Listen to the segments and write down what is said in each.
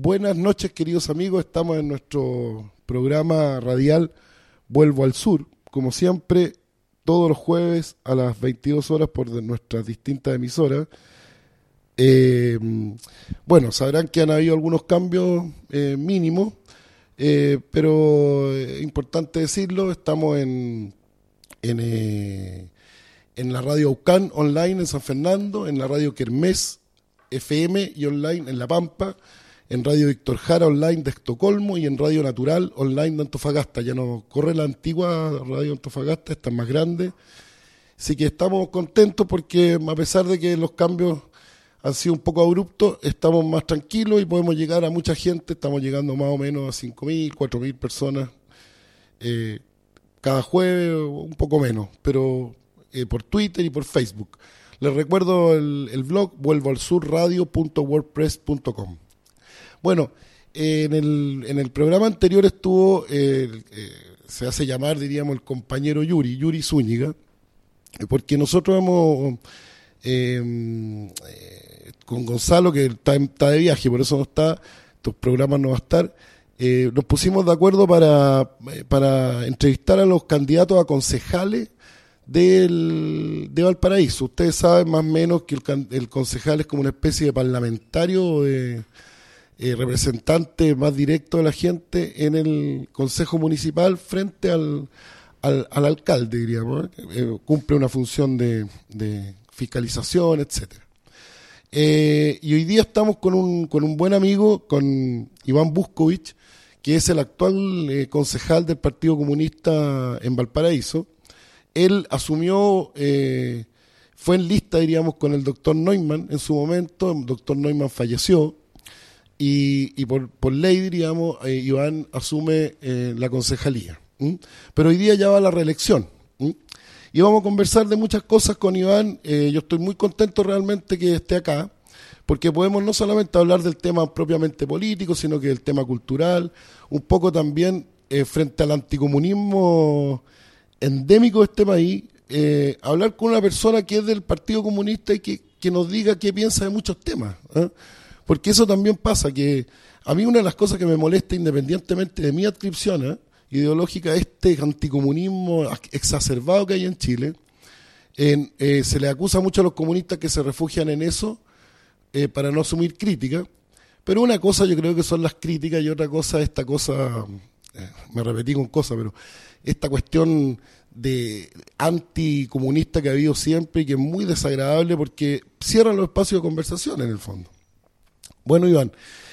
Buenas noches, queridos amigos. Estamos en nuestro programa radial Vuelvo al Sur, como siempre, todos los jueves a las 22 horas por nuestras distintas emisoras. Bueno, sabrán que han habido algunos cambios mínimos, pero es importante decirlo, estamos en la radio Aucán online en San Fernando, en la radio Kermés FM y online en La Pampa, en Radio Víctor Jara online de Estocolmo y en Radio Natural online de Antofagasta. Ya no corre la antigua Radio Antofagasta, esta es más grande. Así que estamos contentos porque a pesar de que los cambios han sido un poco abruptos, estamos más tranquilos y podemos llegar a mucha gente. Estamos llegando más o menos a 5.000, 4.000 personas cada jueves, un poco menos, pero por Twitter y por Facebook. Les recuerdo el blog vuelvoalsurradio.wordpress.com. Bueno, en el programa anterior estuvo, se hace llamar, diríamos, el compañero Yuri Zúñiga, porque nosotros hemos, con Gonzalo, que está de viaje, por eso no está, estos programas no va a estar, nos pusimos de acuerdo para entrevistar a los candidatos a concejales de Valparaíso. Ustedes saben más o menos que el concejal es como una especie de parlamentario, representante más directo de la gente en el consejo municipal frente al alcalde, diríamos, cumple una función de fiscalización, etcétera. Y hoy día estamos con un buen amigo, con Iván Buscovich, que es el actual concejal del Partido Comunista en Valparaíso. Él asumió, fue en lista, diríamos, con el doctor Neumann en su momento. El doctor Neumann falleció y por ley, diríamos, Iván asume la concejalía. Pero hoy día ya va a la reelección. Y vamos a conversar de muchas cosas con Iván. Yo estoy muy contento realmente que esté acá, porque podemos no solamente hablar del tema propiamente político, sino que del tema cultural, un poco también frente al anticomunismo endémico de este país, hablar con una persona que es del Partido Comunista y que nos diga qué piensa de muchos temas, porque eso también pasa, que a mí una de las cosas que me molesta, independientemente de mi adscripción ideológica, este anticomunismo exacerbado que hay en Chile, se le acusa mucho a los comunistas que se refugian en eso para no asumir críticas, pero una cosa yo creo que son las críticas y otra cosa esta cosa, me repetí con cosas, pero esta cuestión de anticomunista que ha habido siempre y que es muy desagradable porque cierra los espacios de conversación en el fondo. Bueno, Iván,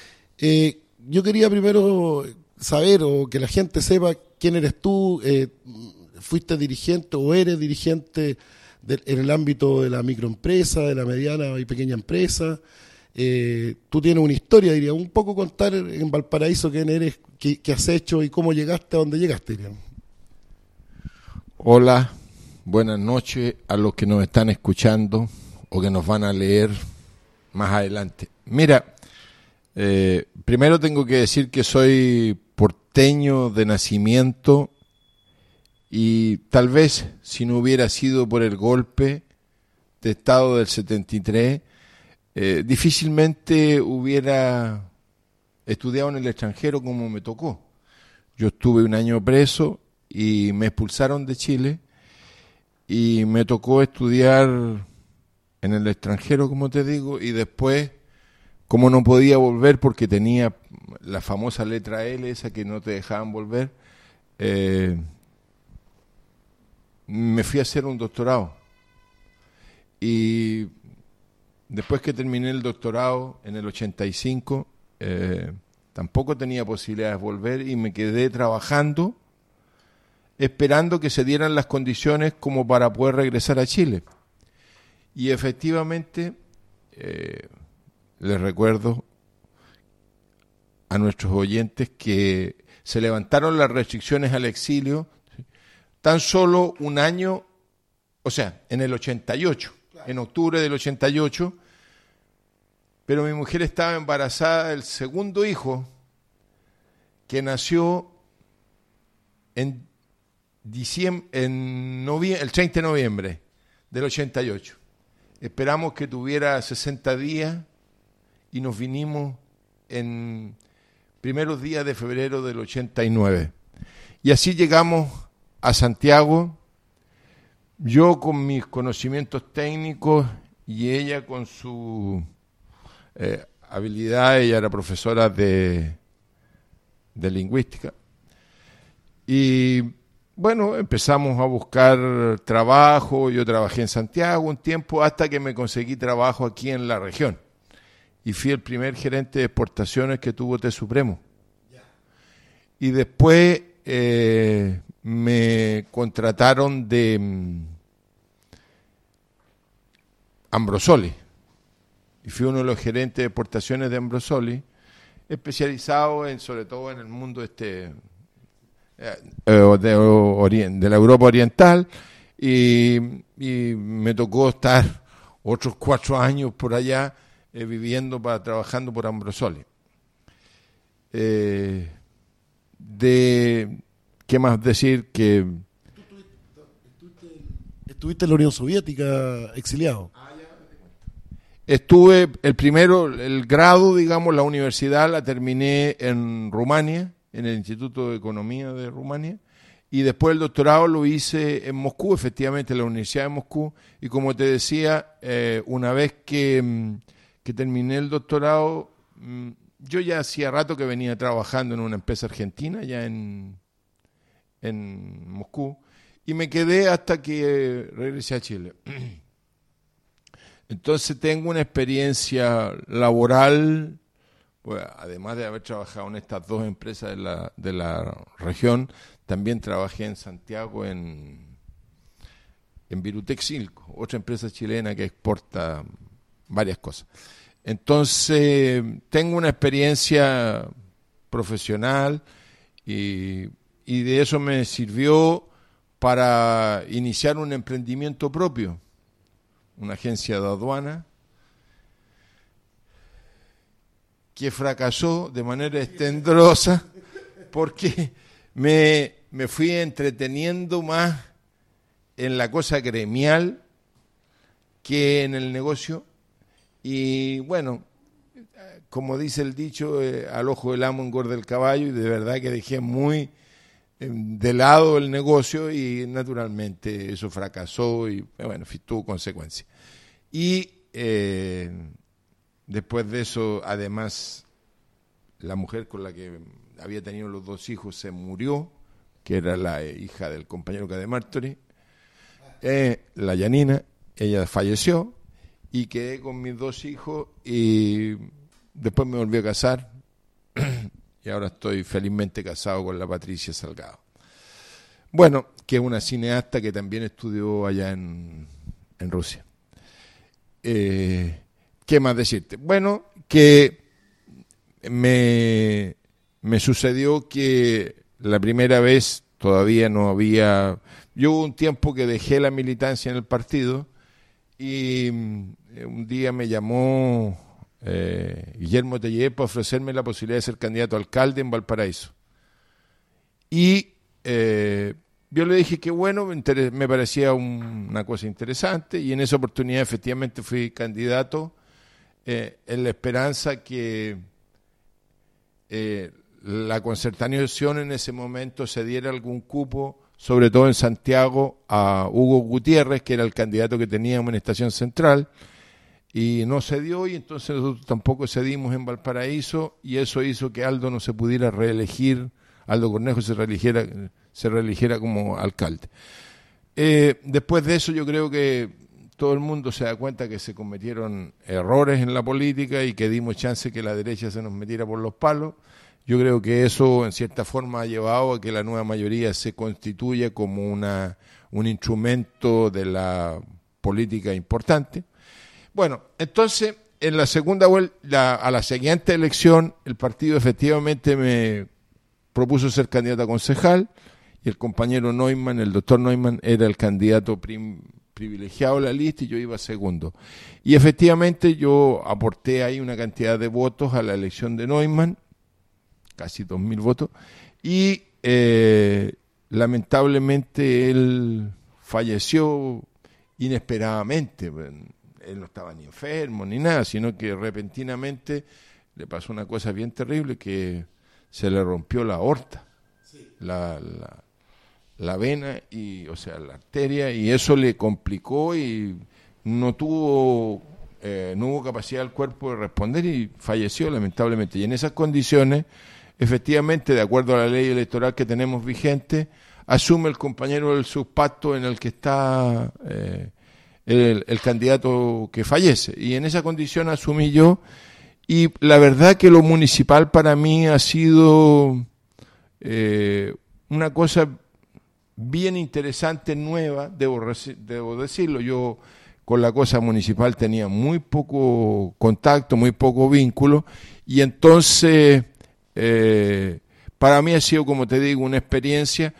yo quería primero saber o que la gente sepa quién eres tú, fuiste dirigente o eres dirigente en el ámbito de la microempresa, de la mediana y pequeña empresa. Tú tienes una historia, diría, un poco contar en Valparaíso quién eres, qué has hecho y cómo llegaste a donde llegaste, diría. Hola, buenas noches a los que nos están escuchando o que nos van a leer más adelante. Mira, primero tengo que decir que soy porteño de nacimiento y tal vez si no hubiera sido por el golpe de Estado del 73, difícilmente hubiera estudiado en el extranjero como me tocó. Yo estuve un año preso y me expulsaron de Chile y me tocó estudiar en el extranjero, como te digo, y después, como no podía volver porque tenía la famosa letra L, esa que no te dejaban volver, me fui a hacer un doctorado. Y después que terminé el doctorado en el 85, tampoco tenía posibilidades de volver y me quedé trabajando, esperando que se dieran las condiciones como para poder regresar a Chile. Y efectivamente, les recuerdo a nuestros oyentes que se levantaron las restricciones al exilio tan solo un año, o sea, en el 88, en octubre del 88, pero mi mujer estaba embarazada del segundo hijo que nació el 30 de noviembre del 88. Esperamos que tuviera 60 días y nos vinimos en primeros días de febrero del 89. Y así llegamos a Santiago, yo con mis conocimientos técnicos y ella con su habilidad. Ella era profesora de lingüística. Y bueno, empezamos a buscar trabajo. Yo trabajé en Santiago un tiempo hasta que me conseguí trabajo aquí en la región. Y fui el primer gerente de exportaciones que tuvo Té Supremo. Y después me contrataron de Ambrosoli. Y fui uno de los gerentes de exportaciones de Ambrosoli, especializado sobre todo en el mundo de la Europa Oriental, y me tocó estar otros 4 años por allá trabajando por Ambrosoli. ¿Qué más decir? Que estuviste en la Unión Soviética exiliado. Estuve el grado, digamos, la universidad la terminé en Rumania, en el Instituto de Economía de Rumania, y después el doctorado lo hice en Moscú, efectivamente en la Universidad de Moscú, y como te decía, una vez que terminé el doctorado, yo ya hacía rato que venía trabajando en una empresa argentina, ya en Moscú, y me quedé hasta que regresé a Chile. Entonces tengo una experiencia laboral, pues, además de haber trabajado en estas 2 empresas de la región, también trabajé en Santiago en Virutexilco, otra empresa chilena que exporta varias cosas. Entonces tengo una experiencia profesional y de eso me sirvió para iniciar un emprendimiento propio, una agencia de aduana que fracasó de manera estendrosa porque me fui entreteniendo más en la cosa gremial que en el negocio. Y bueno, como dice el dicho, al ojo del amo engorda el caballo, y de verdad que dejé muy de lado el negocio y naturalmente eso fracasó y bueno, tuvo consecuencias. Y después de eso, además, la mujer con la que había tenido los 2 hijos se murió, que era la hija del compañero Cademartori, la Yanina. Ella falleció y quedé con mis 2 hijos y después me volví a casar y ahora estoy felizmente casado con la Patricia Salgado. Bueno, que es una cineasta que también estudió allá en Rusia. ¿Qué más decirte? Bueno, que me sucedió que la primera vez todavía no había... Yo hubo un tiempo que dejé la militancia en el partido y un día me llamó Guillermo Tellez para ofrecerme la posibilidad de ser candidato a alcalde en Valparaíso. Y yo le dije que bueno, me parecía una cosa interesante, y en esa oportunidad efectivamente fui candidato en la esperanza que la Concertación en ese momento se diera algún cupo, sobre todo en Santiago, a Hugo Gutiérrez, que era el candidato que teníamos en Estación Central, y no se dio, y entonces nosotros tampoco cedimos en Valparaíso, y eso hizo que Aldo no se pudiera reelegir, Aldo Cornejo se reeligiera como alcalde. Después de eso yo creo que todo el mundo se da cuenta que se cometieron errores en la política y que dimos chance que la derecha se nos metiera por los palos. Yo creo que eso en cierta forma ha llevado a que la nueva mayoría se constituya como un instrumento de la política importante. Bueno, entonces en la segunda vuelta, a la siguiente elección, el partido efectivamente me propuso ser candidato a concejal, y el compañero Neumann, el doctor Neumann, era el candidato privilegiado de la lista y yo iba segundo. Y efectivamente yo aporté ahí una cantidad de votos a la elección de Neumann, casi 2.000 votos, y lamentablemente él falleció inesperadamente. Él no estaba ni enfermo ni nada, sino que repentinamente le pasó una cosa bien terrible, que se le rompió la aorta, la vena, o sea, la arteria, y eso le complicó y no hubo capacidad del cuerpo de responder y falleció lamentablemente. Y en esas condiciones, efectivamente, de acuerdo a la ley electoral que tenemos vigente, asume el compañero del subpacto en el que está el candidato que fallece. Y en esa condición asumí yo, y la verdad que lo municipal para mí ha sido una cosa bien interesante, nueva, debo decirlo. Yo con la cosa municipal tenía muy poco contacto, muy poco vínculo, y entonces para mí ha sido, como te digo, una experiencia.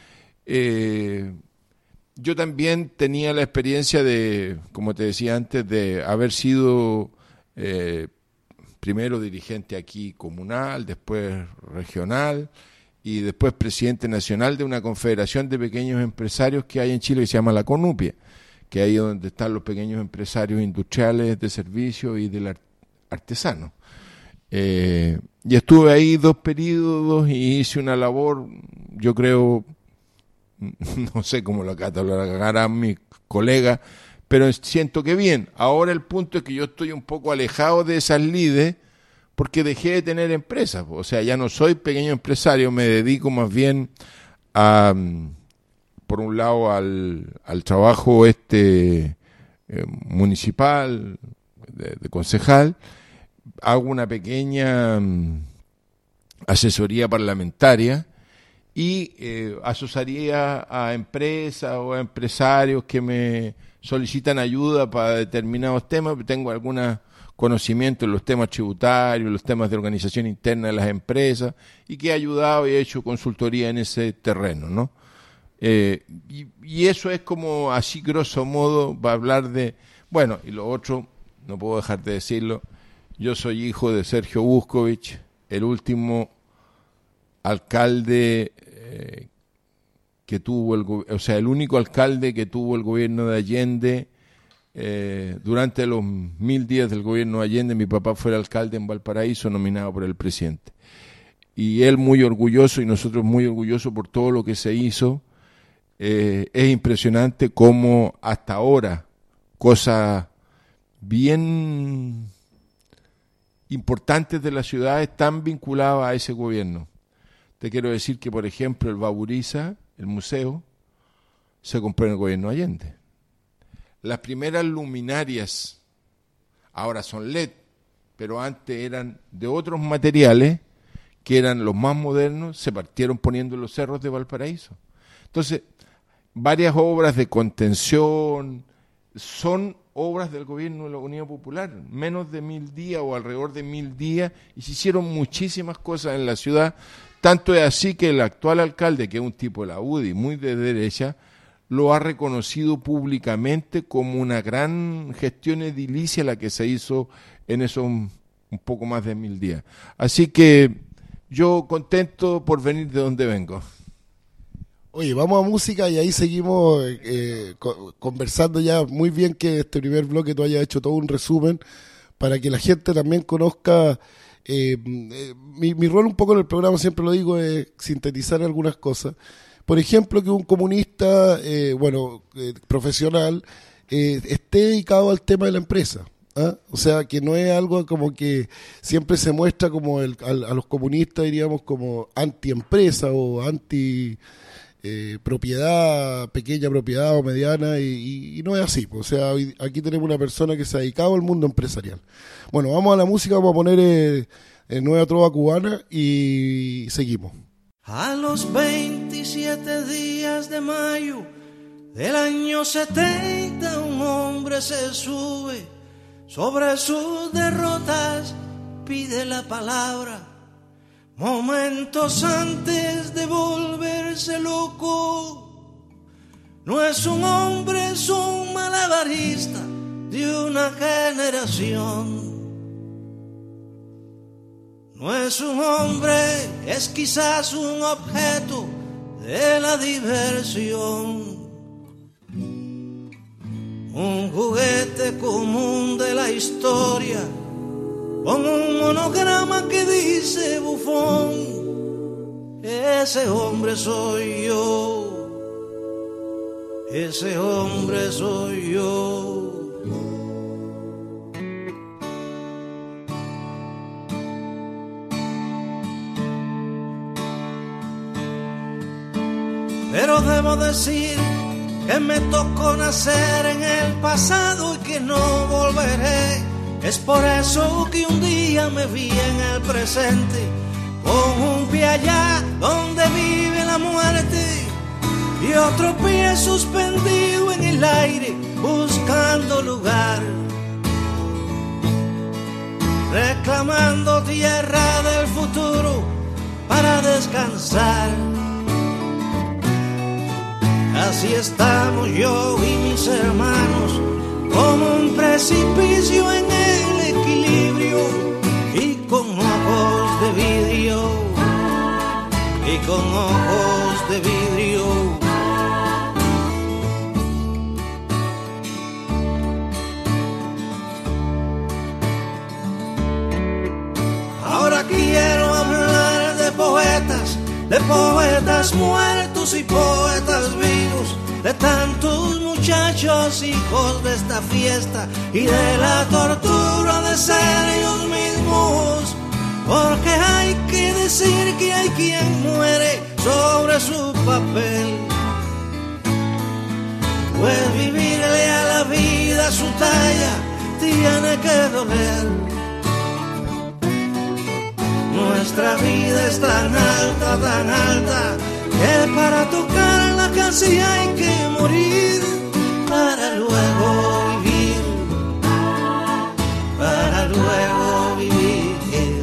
Yo también tenía la experiencia de, como te decía antes, de haber sido primero dirigente aquí comunal, después regional y después presidente nacional de una confederación de pequeños empresarios que hay en Chile que se llama la CONUPIA, que es ahí donde están los pequeños empresarios industriales, de servicios y del artesano. Y estuve ahí 2 periodos y hice una labor, yo creo, no sé cómo lo catalogarán mis colegas, pero siento que bien. Ahora el punto es que yo estoy un poco alejado de esas lides porque dejé de tener empresas. O sea, ya no soy pequeño empresario, me dedico más bien a, por un lado, al trabajo municipal, de concejal. Hago una pequeña asesoría parlamentaria y asesoría a empresas o a empresarios que me solicitan ayuda para determinados temas. Tengo algunos conocimientos en los temas tributarios, los temas de organización interna de las empresas, y que he ayudado y he hecho consultoría en ese terreno, ¿no? Y eso es como así grosso modo va a hablar de... Bueno, y lo otro, no puedo dejar de decirlo, yo soy hijo de Sergio Buscovich, el último alcalde que tuvo el único alcalde que tuvo el gobierno de Allende. Durante los 1000 días del gobierno de Allende, mi papá fue el alcalde en Valparaíso, nominado por el presidente. Y él muy orgulloso y nosotros muy orgullosos por todo lo que se hizo. Es impresionante cómo hasta ahora cosas bien importantes de la ciudad están vinculadas a ese gobierno. Te quiero decir que, por ejemplo, el Baburiza, el museo, se compró en el gobierno de Allende. Las primeras luminarias ahora son LED, pero antes eran de otros materiales que eran los más modernos, se partieron poniendo en los cerros de Valparaíso. Entonces, varias obras de contención son obras del gobierno de la Unión Popular, menos de 1000 días o alrededor de 1000 días, y se hicieron muchísimas cosas en la ciudad. Tanto es así que el actual alcalde, que es un tipo de la UDI, muy de derecha, lo ha reconocido públicamente como una gran gestión edilicia la que se hizo en esos un poco más de 1000 días. Así que yo contento por venir de donde vengo. Oye, vamos a música y ahí seguimos conversando ya. Muy bien que este primer bloque tú hayas hecho todo un resumen para que la gente también conozca. Mi rol un poco en el programa, siempre lo digo, es sintetizar algunas cosas. Por ejemplo, que un comunista, profesional, esté dedicado al tema de la empresa. ¿Ah? O sea, que no es algo como que siempre se muestra como a los comunistas, diríamos, como anti-empresa o anti... propiedad, pequeña propiedad o mediana, y no es así. O sea, aquí tenemos una persona que se ha dedicado al mundo empresarial. Bueno, vamos a la música, vamos a poner Nueva Trova Cubana y seguimos. A los 27 días de mayo del año 70, un hombre se sube sobre sus derrotas, pide la palabra. Momentos antes de volverse loco, no es un hombre, es un malabarista de una generación. No es un hombre, es quizás un objeto de la diversión, un juguete común de la historia con un monograma que dice bufón. Ese hombre soy yo, ese hombre soy yo. Pero debo decir que me tocó nacer en el pasado y que no volveré. Es por eso que un día me vi en el presente, con un pie allá donde vive la muerte y otro pie suspendido en el aire buscando lugar, reclamando tierra del futuro para descansar. Así estamos yo y mis hermanos, como un precipicio en el equilibrio, y con ojos de vidrio, y con ojos de vidrio. Ahora quiero hablar de poetas muertos y poetas vivos, de tantos muchachos hijos de esta fiesta y de la tortura de ser ellos mismos, porque hay que decir que hay quien muere sobre su papel, pues vivirle a la vida su talla tiene que doler. Nuestra vida es tan alta, que para tocarla casi hay que morir, para luego vivir, para luego vivir.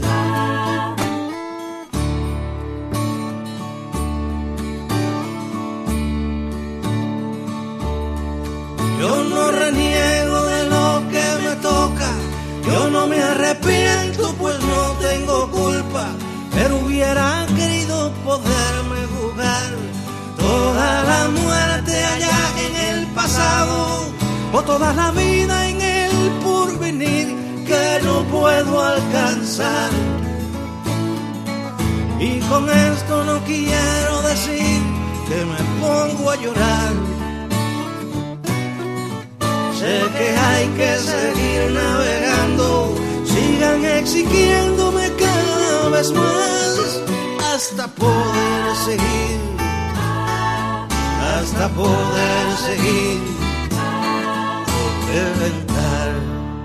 Yo no reniego de lo que me toca, yo no me arrepiento pues no tengo culpa, pero hubiera querido poderme jugar toda la muerte allá en el pasado, o toda la vida en el porvenir que no puedo alcanzar. Y con esto no quiero decir que me pongo a llorar. Sé que hay que seguir navegando, sigan exigiéndome cada vez más, hasta poder seguir, hasta poder seguir, reventar.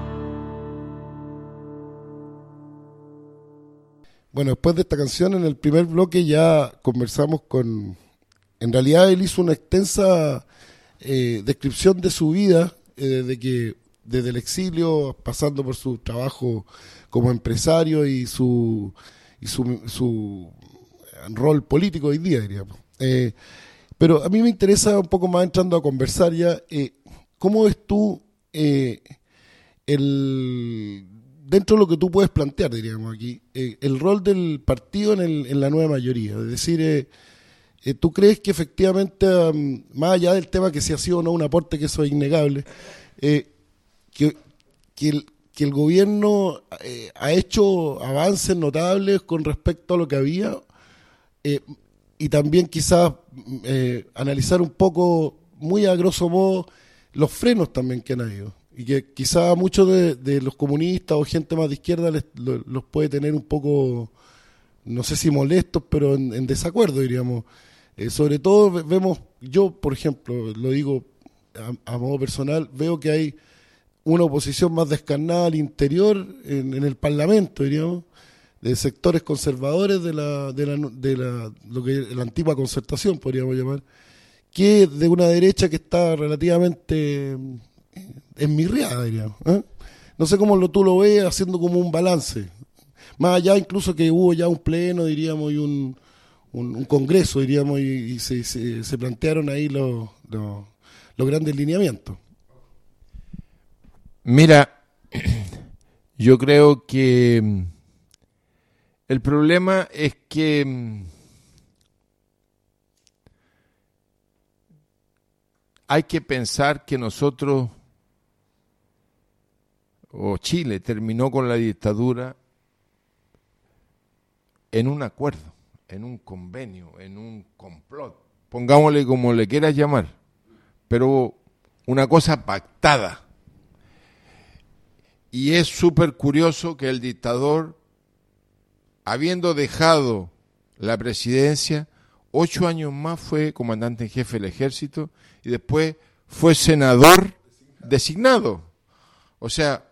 Bueno, después de esta canción, en el primer bloque ya conversamos con... En realidad él hizo una extensa descripción de su vida, desde el exilio, pasando por su trabajo como empresario y su rol político hoy día, diríamos. Pero a mí me interesa un poco más, entrando a conversar ya, ¿cómo ves tú dentro de lo que tú puedes plantear, diríamos aquí, el rol del partido en la nueva mayoría? Es decir, ¿tú crees que efectivamente, más allá del tema que si ha sido o no un aporte, que eso es innegable, que el gobierno ha hecho avances notables con respecto a lo que había, y también quizás analizar un poco, muy a grosso modo, los frenos también que han habido, y que quizás a muchos de los comunistas o gente más de izquierda los puede tener un poco, no sé si molestos, pero en desacuerdo, diríamos. Sobre todo vemos, yo por ejemplo, lo digo a modo personal, veo que hay una oposición más descarnada al interior en el Parlamento, diríamos, de sectores conservadores de lo que la antigua concertación, podríamos llamar, que de una derecha que está relativamente enmirriada, diríamos. No sé cómo tú lo ves, haciendo como un balance, más allá incluso que hubo ya un pleno, diríamos, y un congreso, diríamos, y se plantearon ahí los grandes lineamientos. Mira, yo creo que el problema es que hay que pensar que nosotros, o Chile terminó con la dictadura en un acuerdo, en un convenio, en un complot, pongámosle como le quieras llamar, pero una cosa pactada. Y es súper curioso que el dictador, habiendo dejado la presidencia, 8 años más fue comandante en jefe del ejército y después fue senador designado. O sea,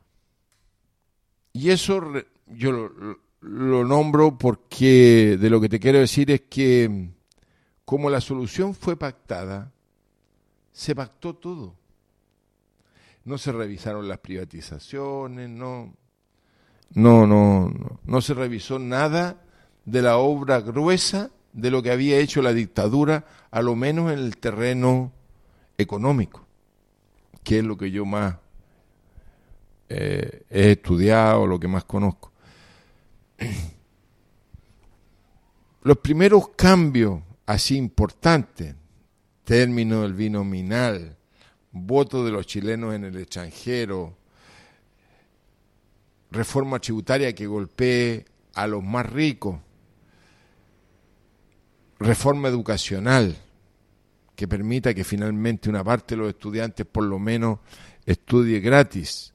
y eso yo lo nombro porque de lo que te quiero decir es que como la solución fue pactada, se pactó todo. No se revisaron las privatizaciones, no se revisó nada de la obra gruesa de lo que había hecho la dictadura, a lo menos en el terreno económico, que es lo que yo más he estudiado, lo que más conozco. Los primeros cambios así importantes, término del binominal, voto de los chilenos en el extranjero, reforma tributaria que golpee a los más ricos, reforma educacional que permita que finalmente una parte de los estudiantes por lo menos estudie gratis,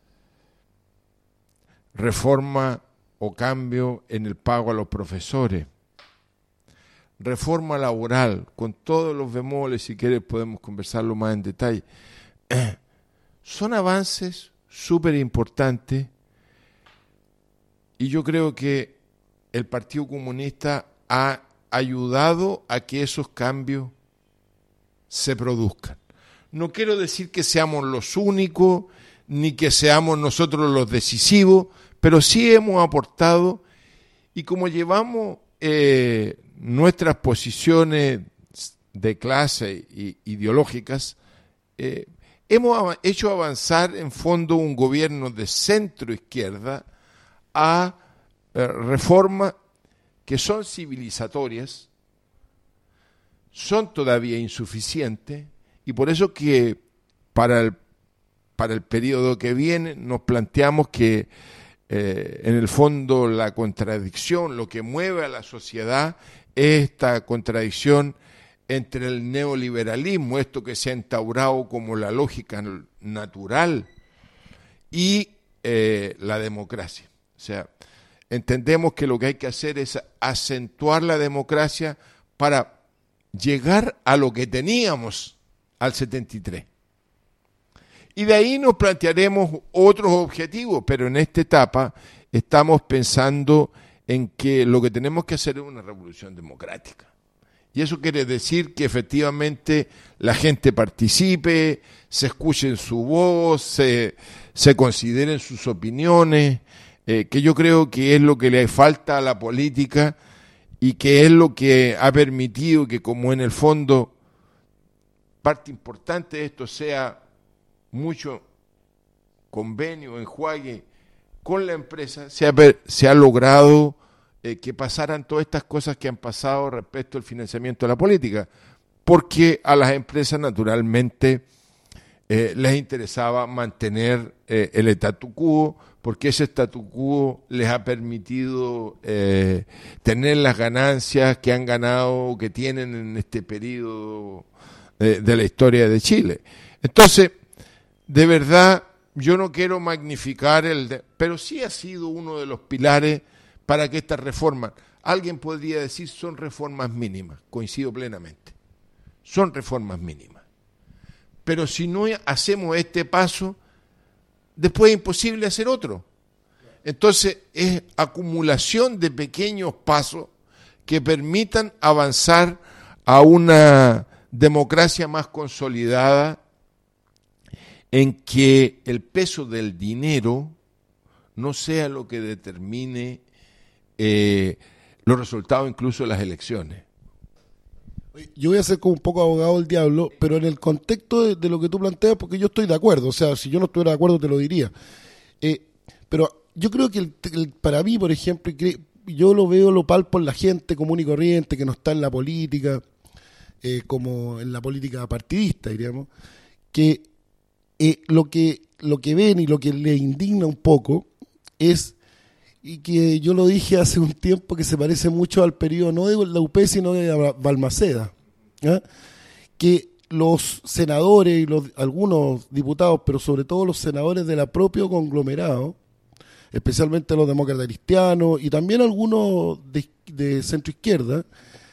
reforma o cambio en el pago a los profesores, reforma laboral, con todos los bemoles, si quieres podemos conversarlo más en detalle. Son avances súper importantes y yo creo que el Partido Comunista ha ayudado a que esos cambios se produzcan. No quiero decir que seamos los únicos, ni que seamos nosotros los decisivos, pero sí hemos aportado, y como llevamos nuestras posiciones de clase ideológicas, hemos hecho avanzar en fondo un gobierno de centro-izquierda a reformas que son civilizatorias, son todavía insuficientes, y por eso que para el periodo que viene nos planteamos que en el fondo la contradicción, lo que mueve a la sociedad es esta contradicción entre el neoliberalismo, esto que se ha instaurado como la lógica natural, y la democracia. O sea, entendemos que lo que hay que hacer es acentuar la democracia para llegar a lo que teníamos al 73. Y de ahí nos plantearemos otros objetivos, pero en esta etapa estamos pensando en que lo que tenemos que hacer es una revolución democrática. Y eso quiere decir que efectivamente la gente participe, se escuchen su voz, se consideren sus opiniones, que yo creo que es lo que le falta a la política y que es lo que ha permitido que, como en el fondo parte importante de esto sea mucho convenio, enjuague con la empresa, se ha logrado que pasaran todas estas cosas que han pasado respecto al financiamiento de la política, porque a las empresas naturalmente les interesaba mantener el statu quo, porque ese statu quo les ha permitido tener las ganancias que han ganado, que tienen en este periodo de la historia de Chile. Entonces, de verdad, yo no quiero magnificar pero sí ha sido uno de los pilares para que estas reformas, alguien podría decir, son reformas mínimas, coincido plenamente, son reformas mínimas. Pero si no hacemos este paso, después es imposible hacer otro. Entonces es acumulación de pequeños pasos que permitan avanzar a una democracia más consolidada, en que el peso del dinero no sea lo que determine los resultados incluso de las elecciones. Yo voy a ser como un poco abogado del diablo, pero en el contexto de lo que tú planteas, porque yo estoy de acuerdo, o sea, si yo no estuviera de acuerdo te lo diría. Pero yo creo que para mí, por ejemplo, yo lo palpo en la gente común y corriente que no está en la política, como en la política partidista, diríamos, que lo que ven y lo que les indigna un poco es, y que yo lo dije hace un tiempo, que se parece mucho al periodo no de la UP sino de Balmaceda, ¿ya? Que los senadores y algunos diputados, pero sobre todo los senadores de la propio conglomerado, especialmente los demócratas cristianos y también algunos de centro izquierda,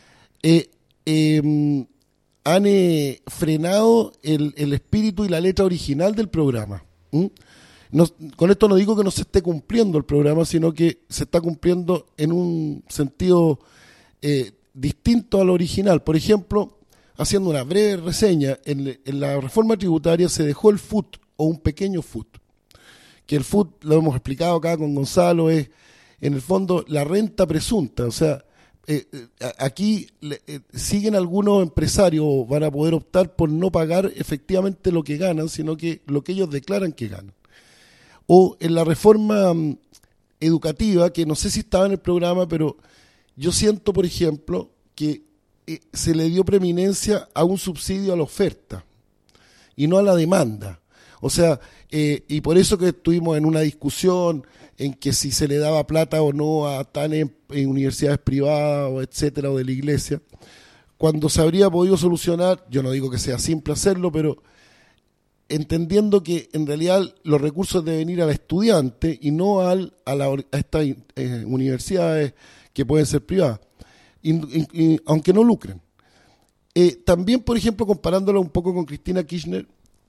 han frenado el espíritu y la letra original del programa. No, con esto no digo que no se esté cumpliendo el programa, sino que se está cumpliendo en un sentido distinto al original. Por ejemplo, haciendo una breve reseña, en la reforma tributaria se dejó el FUT o un pequeño FUT, que el FUT, lo hemos explicado acá con Gonzalo, es en el fondo la renta presunta. O sea, aquí siguen algunos empresarios, van a poder optar por no pagar efectivamente lo que ganan, sino que lo que ellos declaran que ganan. O en la reforma educativa, que no sé si estaba en el programa, pero yo siento, por ejemplo, que se le dio preeminencia a un subsidio a la oferta y no a la demanda. O sea, y por eso que estuvimos en una discusión en que si se le daba plata o no a tan en universidades privadas, o etcétera, o de la iglesia, cuando se habría podido solucionar, yo no digo que sea simple hacerlo, pero entendiendo que en realidad los recursos deben ir al estudiante y no a estas universidades que pueden ser privadas, aunque no lucren. También, por ejemplo, comparándola un poco con Cristina Kirchner,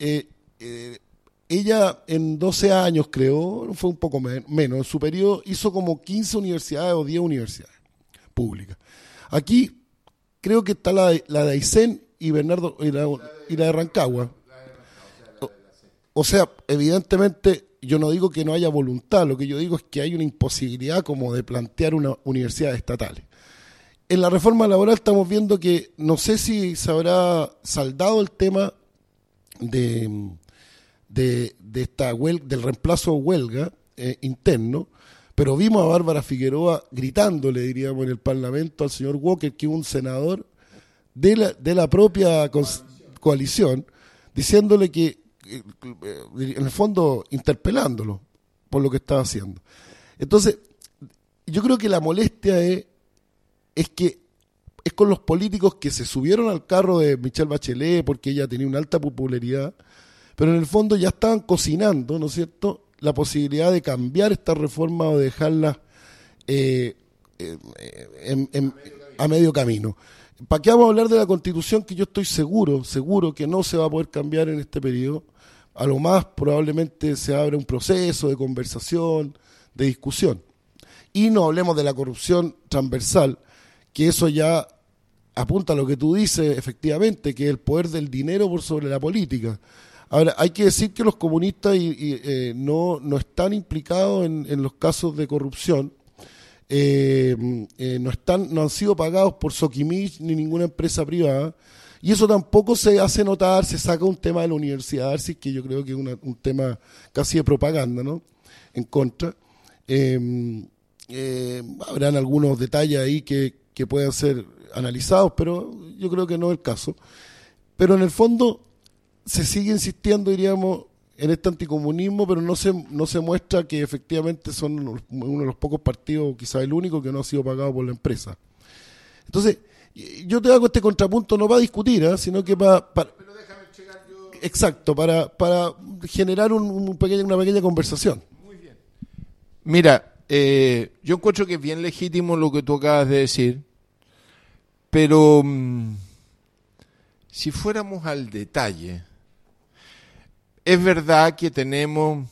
ella en 12 años, creo, fue un poco menos, en su periodo hizo como 15 universidades o 10 universidades públicas. Aquí creo que está la de Aysén y Bernardo y la de Rancagua. O sea, evidentemente, yo no digo que no haya voluntad, lo que yo digo es que hay una imposibilidad como de plantear una universidad estatal. En la reforma laboral estamos viendo que no sé si se habrá saldado el tema de esta huelga, del reemplazo huelga interno, pero vimos a Bárbara Figueroa gritándole, diríamos, en el Parlamento al señor Walker, que es un senador de la propia coalición, diciéndole que, en el fondo, interpelándolo por lo que estaba haciendo. Entonces, yo creo que la molestia es que es con los políticos que se subieron al carro de Michelle Bachelet porque ella tenía una alta popularidad, pero en el fondo ya estaban cocinando, ¿no es cierto?, la posibilidad de cambiar esta reforma o dejarla a medio camino. ¿Para qué vamos a hablar de la Constitución que yo estoy seguro que no se va a poder cambiar en este periodo? A lo más probablemente se abre un proceso de conversación, de discusión. Y no hablemos de la corrupción transversal, que eso ya apunta a lo que tú dices, efectivamente, que es el poder del dinero por sobre la política. Ahora, hay que decir que los comunistas no están implicados en los casos de corrupción, no han sido pagados por Soquimich ni ninguna empresa privada, y eso tampoco se hace notar, se saca un tema de la Universidad Arcis, que yo creo que es un tema casi de propaganda, ¿no?, en contra. Habrán algunos detalles ahí que puedan ser analizados, pero yo creo que no es el caso. Pero en el fondo se sigue insistiendo, diríamos, en este anticomunismo, pero no se muestra que efectivamente son uno de los pocos partidos, quizás el único, que no ha sido pagado por la empresa. Entonces, yo te hago este contrapunto no para discutir, sino que para pero déjame checar yo. Exacto, para generar una pequeña conversación. Muy bien. Mira, yo encuentro que es bien legítimo lo que tú acabas de decir, pero si fuéramos al detalle, es verdad que tenemos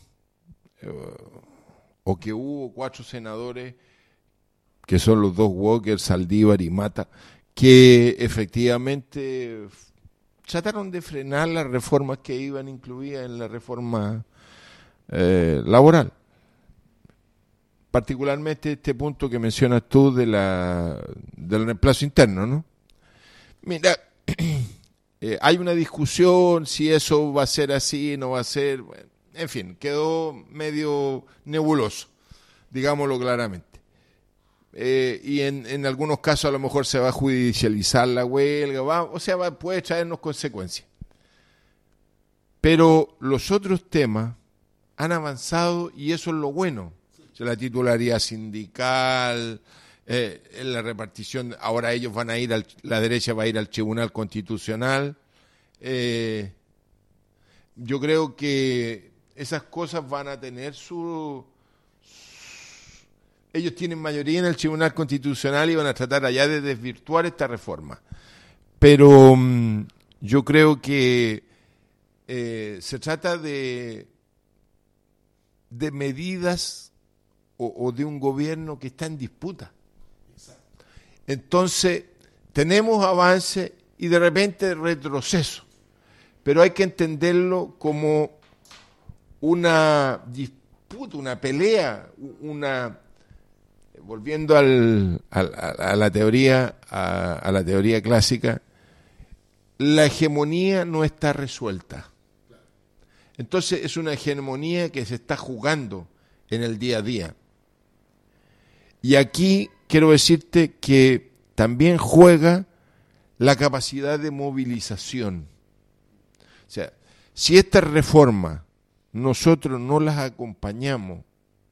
o que hubo 4 senadores, que son los 2 Walker, Saldívar y Mata, que efectivamente trataron de frenar las reformas que iban incluidas en la reforma laboral. Particularmente este punto que mencionas tú del reemplazo interno, ¿no? Mira, hay una discusión si eso va a ser así, no va a ser, bueno, en fin, quedó medio nebuloso, digámoslo claramente. Y en algunos casos a lo mejor se va a judicializar la huelga, puede traernos consecuencias. Pero los otros temas han avanzado y eso es lo bueno. O sea, la titularidad sindical, la repartición, ahora ellos van a ir, la derecha va a ir al Tribunal Constitucional. Yo creo que esas cosas van a tener ellos tienen mayoría en el Tribunal Constitucional y van a tratar allá de desvirtuar esta reforma. Pero yo creo que se trata de medidas o de un gobierno que está en disputa. Entonces, tenemos avance y de repente retroceso, pero hay que entenderlo como una disputa, una pelea, volviendo a la teoría clásica, la hegemonía no está resuelta. Entonces es una hegemonía que se está jugando en el día a día. Y aquí quiero decirte que también juega la capacidad de movilización. O sea, si estas reformas nosotros no las acompañamos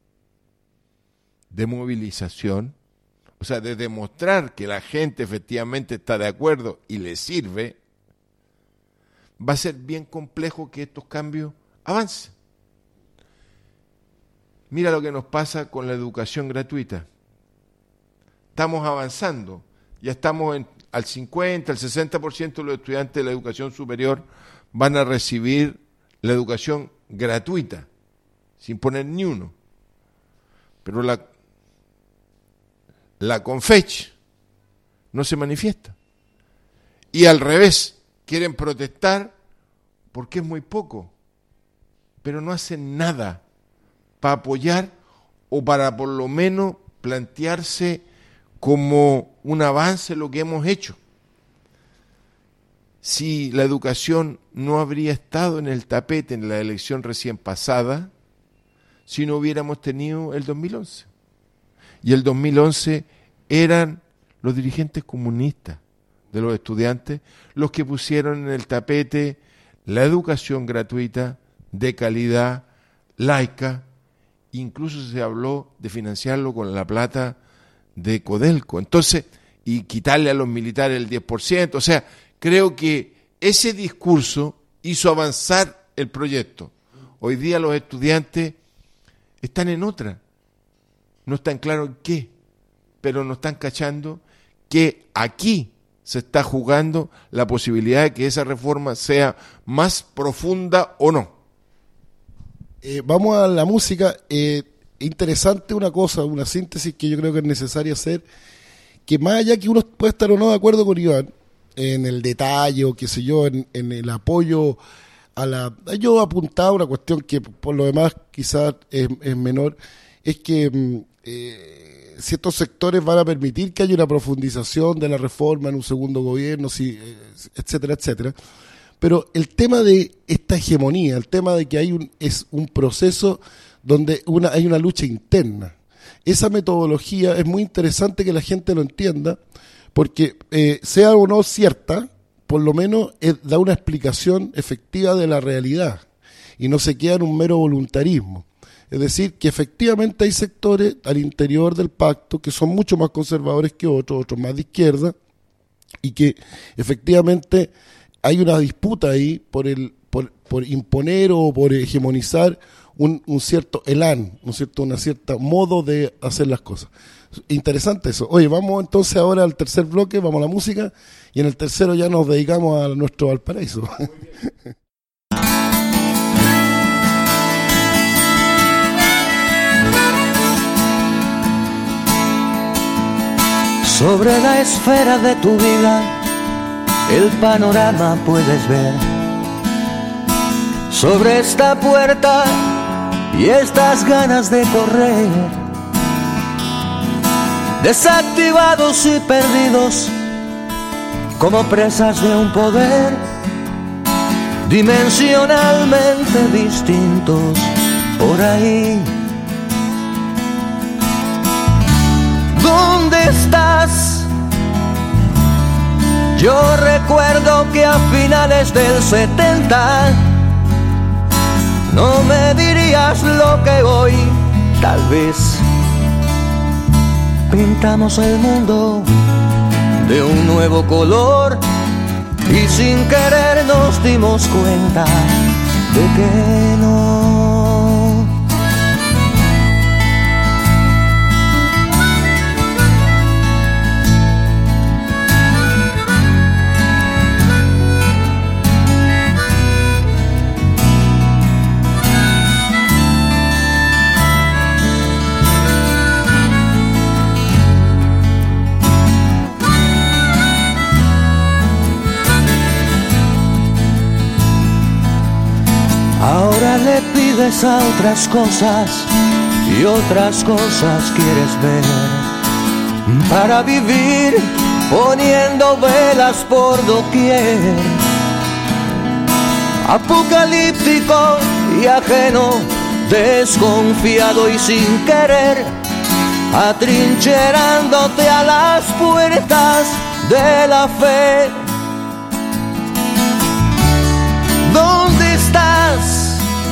de movilización, o sea, de demostrar que la gente efectivamente está de acuerdo y le sirve, va a ser bien complejo que estos cambios avancen. Mira lo que nos pasa con la educación gratuita. Estamos avanzando, ya estamos al 50, al 60% de los estudiantes de la educación superior van a recibir la educación gratuita, sin poner ni uno. Pero la CONFECH no se manifiesta. Y al revés, quieren protestar porque es muy poco, pero no hacen nada para apoyar o para por lo menos plantearse como un avance lo que hemos hecho. Si la educación no habría estado en el tapete en la elección recién pasada, si no hubiéramos tenido el 2011. Y el 2011 eran los dirigentes comunistas de los estudiantes los que pusieron en el tapete la educación gratuita, de calidad, laica. Incluso se habló de financiarlo con la plata de Codelco. Entonces, y quitarle a los militares el 10%. O sea, creo que ese discurso hizo avanzar el proyecto. Hoy día los estudiantes están en otra. No están claros en qué, pero no están cachando que aquí se está jugando la posibilidad de que esa reforma sea más profunda o no. Vamos a la música. Interesante una cosa, una síntesis que yo creo que es necesaria hacer, que más allá que uno puede estar o no de acuerdo con Iván, en el detalle o qué sé yo, en el apoyo a la... Yo apuntaba una cuestión que por lo demás quizás es menor, es que ciertos sectores van a permitir que haya una profundización de la reforma en un segundo gobierno, etcétera, etcétera. Pero el tema de esta hegemonía, el tema de que es un proceso donde hay una lucha interna. Esa metodología es muy interesante que la gente lo entienda, porque sea o no cierta, por lo menos da una explicación efectiva de la realidad y no se queda en un mero voluntarismo. Es decir, que efectivamente hay sectores al interior del pacto que son mucho más conservadores que otros más de izquierda, y que efectivamente hay una disputa ahí por imponer o por hegemonizar un cierto elán, ¿no es cierto? Una cierta modo de hacer las cosas. Interesante eso. Oye, vamos entonces ahora al tercer bloque, vamos a la música, y en el tercero ya nos dedicamos a nuestro Valparaíso. Sobre la esfera de tu vida, el panorama puedes ver. Sobre esta puerta y estas ganas de correr, desactivados y perdidos como presas de un poder, dimensionalmente distintos por ahí. ¿Dónde estás? Yo recuerdo que a finales del 70 no me dirías lo que hoy tal vez. Pintamos el mundo de un nuevo color y sin querer nos dimos cuenta de que no. Ahora le pides a otras cosas y otras cosas quieres ver para vivir poniendo velas por doquier. Apocalíptico y ajeno, desconfiado y sin querer, atrincherándote a las puertas de la fe. ¿Dónde estás?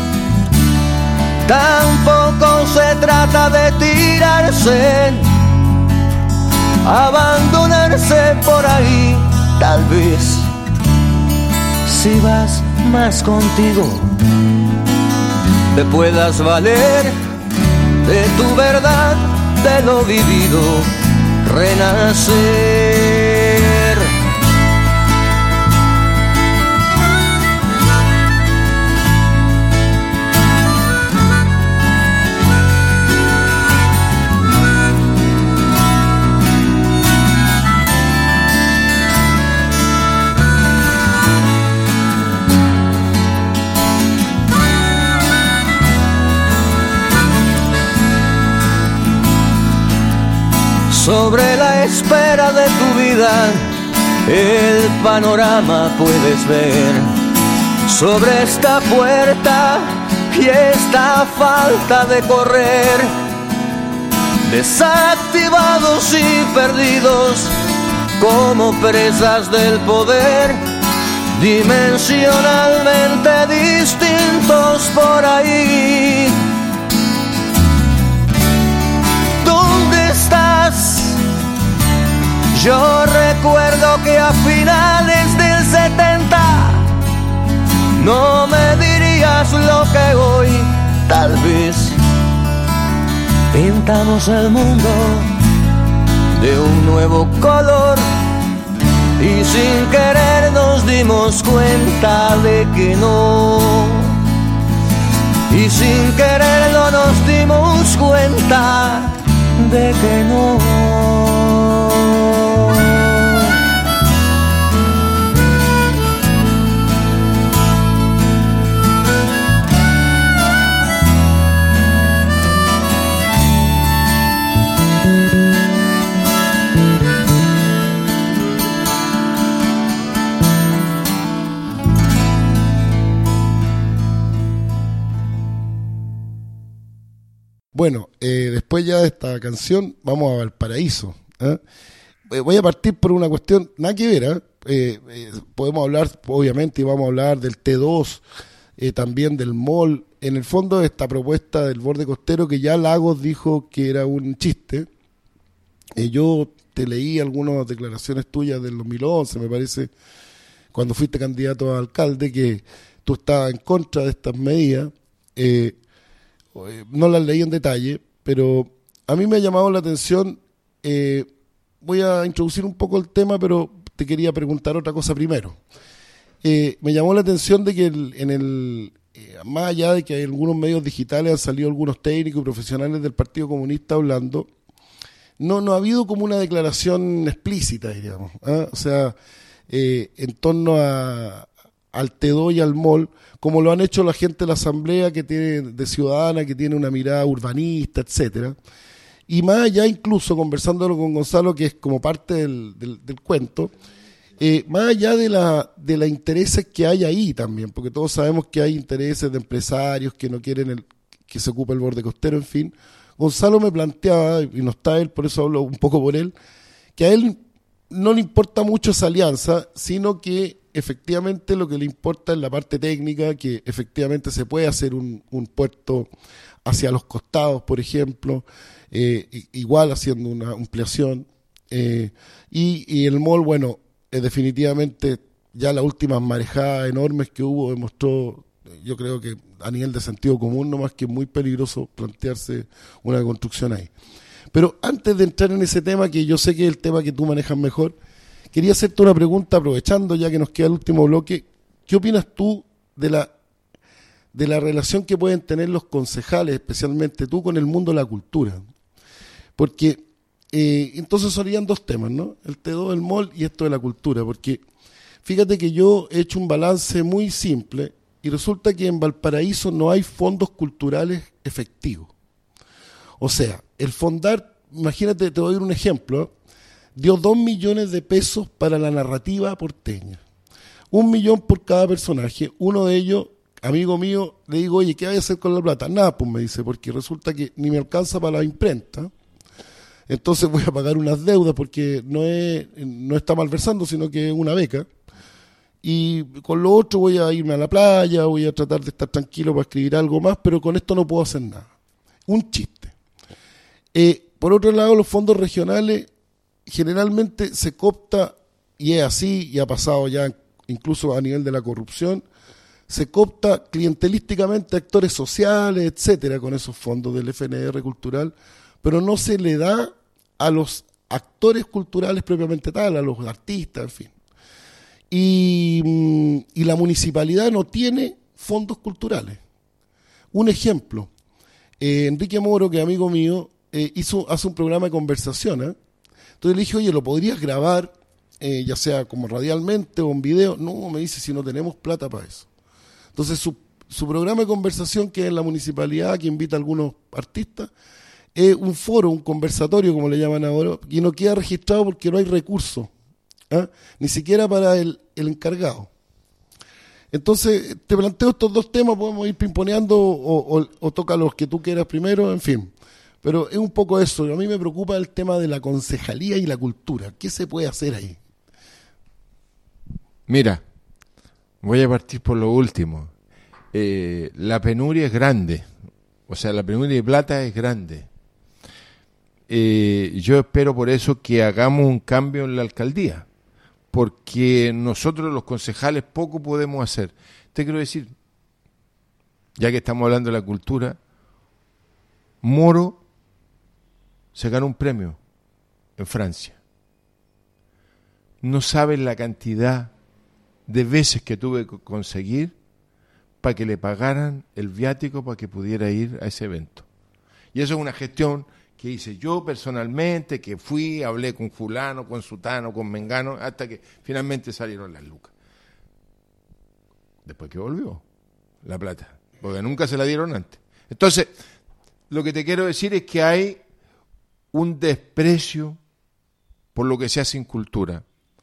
Tampoco se trata de tirarse, abandonarse por ahí. Tal vez si vas más contigo te puedas valer de tu verdad, de lo vivido, renacer. Sobre la espera de tu vida, el panorama puedes ver. Sobre esta puerta y esta falta de correr, desactivados y perdidos como presas del poder, dimensionalmente distintos por ahí. ¿Dónde estás? Yo recuerdo que a finales del 70 no me dirías lo que hoy tal vez. Pintamos el mundo de un nuevo color y sin querer nos dimos cuenta de que no. Y sin quererlo nos dimos cuenta de que no. Bueno, después ya de esta canción vamos a Valparaíso. Voy a partir por una cuestión, nada que ver. Podemos hablar, obviamente, y vamos a hablar del T2, también del MOL. En el fondo, esta propuesta del borde costero que ya Lagos dijo que era un chiste. Yo te leí algunas declaraciones tuyas del 2011, me parece, cuando fuiste candidato a alcalde, que tú estabas en contra de estas medidas. No las leí en detalle, pero a mí me ha llamado la atención. Voy a introducir un poco el tema, pero te quería preguntar otra cosa primero. Me llamó la atención de que más allá de que hay algunos medios digitales han salido algunos técnicos y profesionales del Partido Comunista hablando, no ha habido como una declaración explícita, digamos, ¿eh? O sea, en torno al T2 y al MOL, como lo han hecho la gente de la Asamblea que tiene, de Ciudadana, que tiene una mirada urbanista, etcétera. Y más allá, incluso conversándolo con Gonzalo, que es como parte del cuento, más allá de los intereses que hay ahí también, porque todos sabemos que hay intereses de empresarios que no quieren que se ocupe el borde costero, en fin. Gonzalo me planteaba, y no está él, por eso hablo un poco por él, que a él no le importa mucho esa alianza, sino que efectivamente lo que le importa es la parte técnica, que efectivamente se puede hacer un puerto hacia los costados, por ejemplo, igual haciendo una ampliación. Y el mall, bueno, definitivamente ya las últimas marejadas enormes que hubo demostró, yo creo que a nivel de sentido común nomás, que es muy peligroso plantearse una construcción ahí. Pero antes de entrar en ese tema, que yo sé que es el tema que tú manejas mejor, quería hacerte una pregunta, aprovechando ya que nos queda el último bloque. ¿Qué opinas tú de la relación que pueden tener los concejales, especialmente tú, con el mundo de la cultura? Porque entonces serían dos temas, ¿no? El T2 del mall y esto de la cultura, porque fíjate que yo he hecho un balance muy simple y resulta que en Valparaíso no hay fondos culturales efectivos. O sea, el Fondar, imagínate, te doy un ejemplo, dio 2 millones de pesos para la narrativa porteña. 1 millón por cada personaje. Uno de ellos, amigo mío, le digo, oye, ¿qué voy a hacer con la plata? Nada, pues me dice, porque resulta que ni me alcanza para la imprenta. Entonces voy a pagar unas deudas porque no está malversando, sino que es una beca. Y con lo otro voy a irme a la playa, voy a tratar de estar tranquilo para escribir algo más, pero con esto no puedo hacer nada. Un chiste. Por otro lado, los fondos regionales generalmente se coopta, y es así, y ha pasado ya incluso a nivel de la corrupción, se coopta clientelísticamente a actores sociales, etcétera, con esos fondos del FNR cultural, pero no se le da a los actores culturales propiamente tal, a los artistas, en fin. Y la municipalidad no tiene fondos culturales. Un ejemplo, Enrique Moro, que es amigo mío, hace un programa de conversación, ¿eh? Entonces le dije, oye, ¿lo podrías grabar, ya sea como radialmente o en video? No, me dice, si no tenemos plata para eso. Entonces su programa de conversación, que es en la municipalidad, que invita a algunos artistas, es un foro, un conversatorio, como le llaman ahora, y no queda registrado porque no hay recursos, ¿eh? Ni siquiera para el encargado. Entonces, te planteo estos dos temas, podemos ir pimponeando o toca los que tú quieras primero, en fin. Pero es un poco eso. A mí me preocupa el tema de la concejalía y la cultura. ¿Qué se puede hacer ahí? Mira, voy a partir por lo último. La penuria es grande. O sea, la penuria de plata es grande. Yo espero por eso que hagamos un cambio en la alcaldía. Porque nosotros los concejales poco podemos hacer. Te quiero decir, ya que estamos hablando de la cultura, Moro se ganó un premio en Francia. No sabes la cantidad de veces que tuve que conseguir para que le pagaran el viático para que pudiera ir a ese evento. Y eso es una gestión que hice yo personalmente, que fui, hablé con fulano, con sutano, con mengano, hasta que finalmente salieron las lucas. Después que volvió la plata, porque nunca se la dieron antes. Entonces, lo que te quiero decir es que hay un desprecio por lo que se hace en cultura.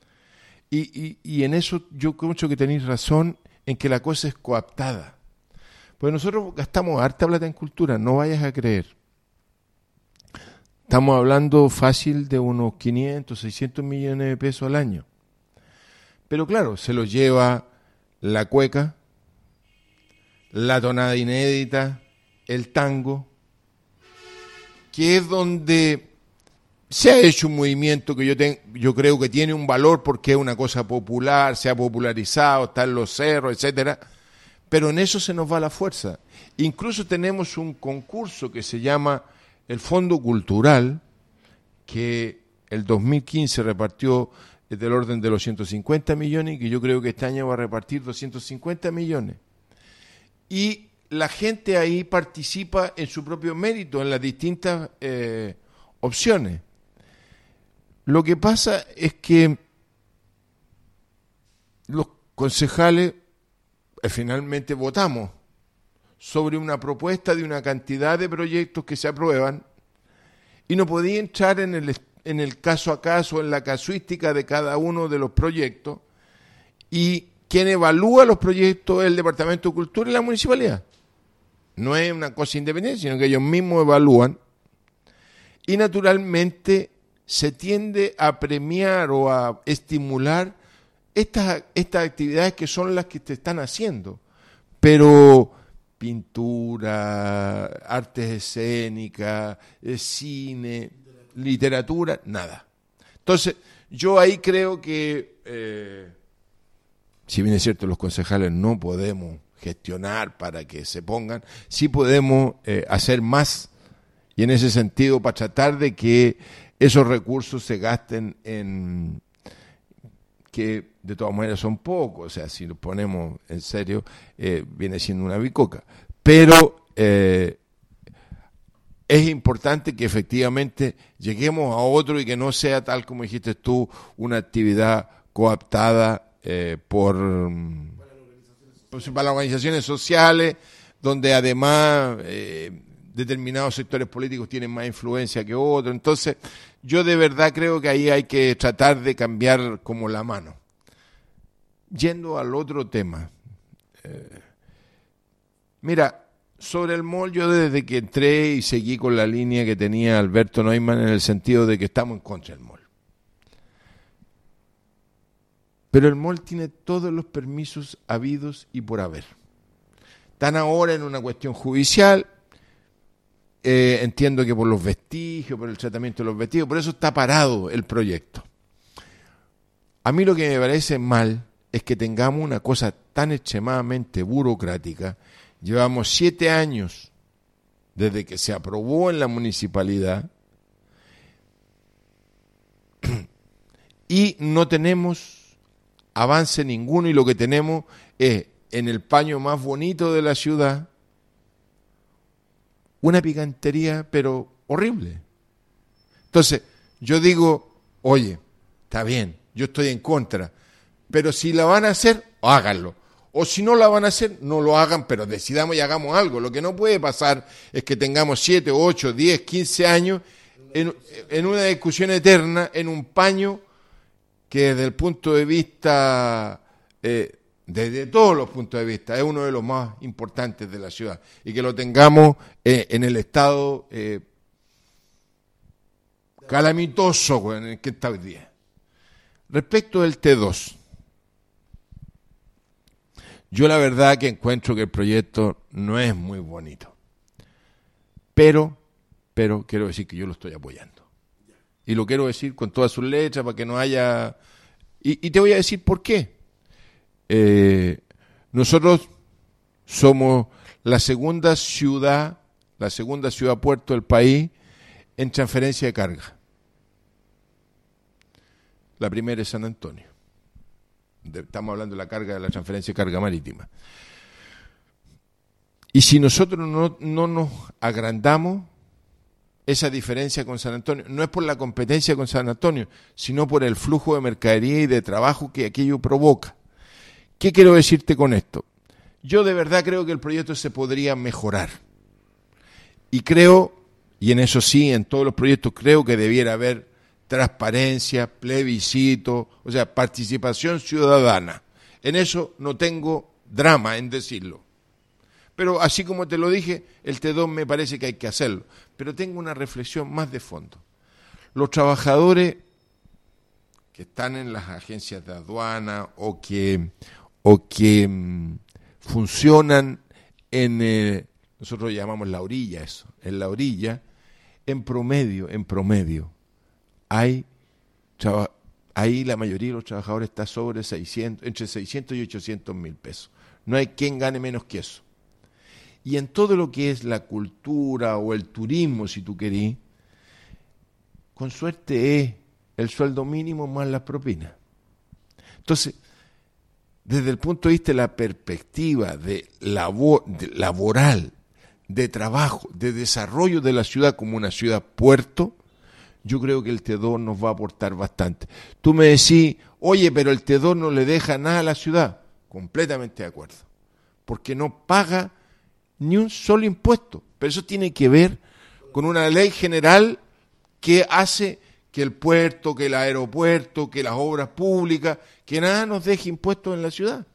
Y en eso yo creo que tenéis razón en que la cosa es coaptada. Pues nosotros gastamos harta plata en cultura, no vayas a creer. Estamos hablando fácil de unos 500, 600 millones de pesos al año. Pero claro, se los lleva la cueca, la tonada inédita, el tango, que es donde se ha hecho un movimiento que yo creo que tiene un valor porque es una cosa popular, se ha popularizado, está en los cerros, etcétera, pero en eso se nos va la fuerza. Incluso tenemos un concurso que se llama el Fondo Cultural, que el 2015 repartió del orden de los 150 millones y que yo creo que este año va a repartir 250 millones. Y la gente ahí participa en su propio mérito, en las distintas opciones. Lo que pasa es que los concejales finalmente votamos sobre una propuesta de una cantidad de proyectos que se aprueban y no podía entrar en el caso a caso, en la casuística de cada uno de los proyectos, y quien evalúa los proyectos es el Departamento de Cultura y la Municipalidad. No es una cosa independiente, sino que ellos mismos evalúan y naturalmente se tiende a premiar o a estimular estas actividades que son las que te están haciendo, pero pintura, artes escénicas, cine, literatura, nada. Entonces, yo ahí creo que, si bien es cierto, los concejales no podemos gestionar para que se pongan, sí podemos hacer más, y en ese sentido, para tratar de que esos recursos se gasten en, que de todas maneras son pocos, o sea, si lo ponemos en serio, viene siendo una bicoca. Pero es importante que efectivamente lleguemos a otro y que no sea, tal como dijiste tú, una actividad coaptada para las organizaciones sociales, donde además determinados sectores políticos tienen más influencia que otros. Entonces, yo de verdad creo que ahí hay que tratar de cambiar como la mano. Yendo al otro tema. Mira, sobre el mall, yo desde que entré y seguí con la línea que tenía Alberto Neumann en el sentido de que estamos en contra del mall. Pero el mall tiene todos los permisos habidos y por haber. Están ahora en una cuestión judicial. Entiendo que por los vestigios, por el tratamiento de los vestigios, por eso está parado el proyecto. A mí lo que me parece mal es que tengamos una cosa tan extremadamente burocrática. Llevamos 7 años desde que se aprobó en la municipalidad y no tenemos avance ninguno, y lo que tenemos es, en el paño más bonito de la ciudad, una picantería, pero horrible. Entonces, yo digo, oye, está bien, yo estoy en contra, pero si la van a hacer, háganlo. O si no la van a hacer, no lo hagan, pero decidamos y hagamos algo. Lo que no puede pasar es que tengamos 7, 8, 10, 15 años en una discusión eterna, en un paño que desde el punto de vista... desde todos los puntos de vista, es uno de los más importantes de la ciudad, y que lo tengamos en el estado calamitoso en el que está hoy día. Respecto del T2, yo la verdad que encuentro que el proyecto no es muy bonito, pero quiero decir que yo lo estoy apoyando, y lo quiero decir con todas sus letras para que no haya... y te voy a decir por qué. Nosotros somos la segunda ciudad puerto del país en transferencia de carga. La primera es San Antonio. Estamos hablando de la carga, de la transferencia de carga marítima. Y si nosotros no nos agrandamos, esa diferencia con San Antonio no es por la competencia con San Antonio, sino por el flujo de mercadería y de trabajo que aquello provoca. ¿Qué quiero decirte con esto? Yo de verdad creo que el proyecto se podría mejorar. Y creo, y en eso sí, en todos los proyectos creo que debiera haber transparencia, plebiscito, o sea, participación ciudadana. En eso no tengo drama en decirlo. Pero así como te lo dije, el T2 me parece que hay que hacerlo. Pero tengo una reflexión más de fondo. Los trabajadores que están en las agencias de aduana o que funcionan en, nosotros llamamos la orilla eso, en la orilla, en promedio, ahí la mayoría de los trabajadores está sobre entre 600 y 800 mil pesos. No hay quien gane menos que eso. Y en todo lo que es la cultura o el turismo, si tú querís, con suerte es el sueldo mínimo más las propinas. Entonces, desde el punto de vista de la perspectiva de laboral, de trabajo, de desarrollo de la ciudad como una ciudad puerto, yo creo que el T2 nos va a aportar bastante. Tú me decís, oye, pero el T2 no le deja nada a la ciudad. Completamente de acuerdo. Porque no paga ni un solo impuesto. Pero eso tiene que ver con una ley general que hace que el puerto, que el aeropuerto, que las obras públicas, que nada nos deje impuestos en la ciudad.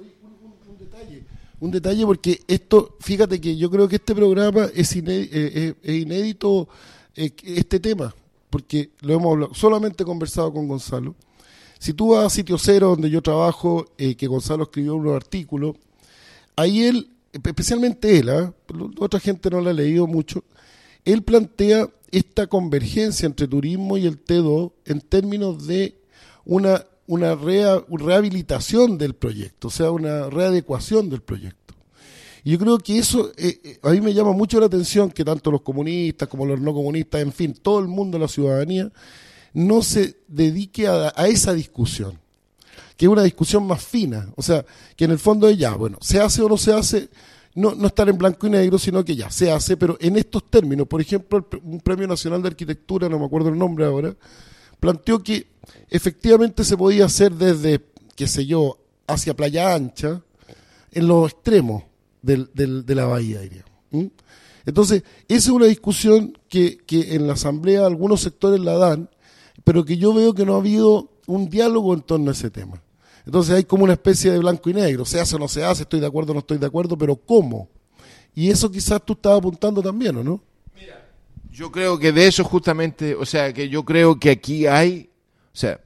Un detalle porque esto, fíjate que yo creo que este programa es inédito este tema, porque lo hemos hablado, solamente conversado con Gonzalo. Si tú vas a Sitio Cero, donde yo trabajo, que Gonzalo escribió unos artículos, ahí él, especialmente él, otra gente no lo ha leído mucho, él plantea esta convergencia entre turismo y el T2 en términos de una rehabilitación del proyecto, o sea, una readecuación del proyecto. Y yo creo que eso a mí me llama mucho la atención que tanto los comunistas como los no comunistas, en fin, todo el mundo, la ciudadanía, no se dedique a esa discusión, que es una discusión más fina, o sea, que en el fondo es ya, bueno, se hace o no se hace, no estar en blanco y negro, sino que ya se hace, pero en estos términos. Por ejemplo, un Premio Nacional de Arquitectura, no me acuerdo el nombre ahora, planteó que efectivamente se podía hacer desde, qué sé yo, hacia Playa Ancha, en los extremos de la bahía, diría. Entonces, esa es una discusión que en la asamblea algunos sectores la dan, pero que yo veo que no ha habido un diálogo en torno a ese tema. Entonces hay como una especie de blanco y negro, se hace o no se hace, estoy de acuerdo o no estoy de acuerdo, pero ¿cómo? Y eso quizás tú estabas apuntando también, ¿o no? Mira, yo creo que de eso justamente, o sea, que yo creo que aquí hay, o sea,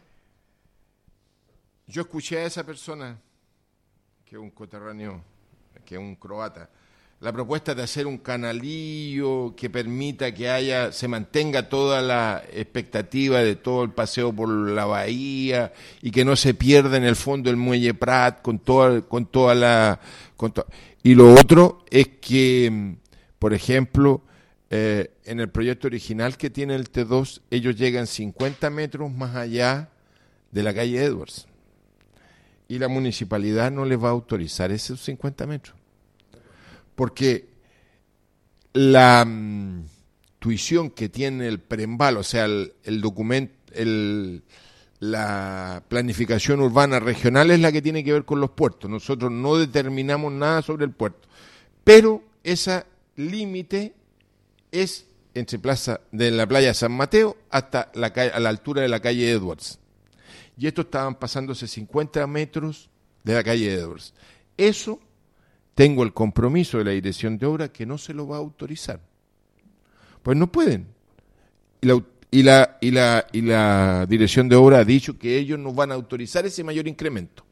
yo escuché a esa persona, que es un coterráneo, que es un croata, la propuesta de hacer un canalillo que permita que se mantenga toda la expectativa de todo el paseo por la bahía y que no se pierda en el fondo el muelle Prat y lo otro es que, por ejemplo, en el proyecto original que tiene el T2, ellos llegan 50 metros más allá de la calle Edwards y la municipalidad no les va a autorizar esos 50 metros. Porque la tuición que tiene el PREMBAL, o sea, el documento, la planificación urbana regional es la que tiene que ver con los puertos. Nosotros no determinamos nada sobre el puerto. Pero ese límite es de la playa San Mateo hasta a la altura de la calle Edwards. Y estos estaban pasándose 50 metros de la calle Edwards. Eso... Tengo el compromiso de la dirección de obra que no se lo va a autorizar. Pues no pueden. Y la dirección de obra ha dicho que ellos no van a autorizar ese mayor incremento.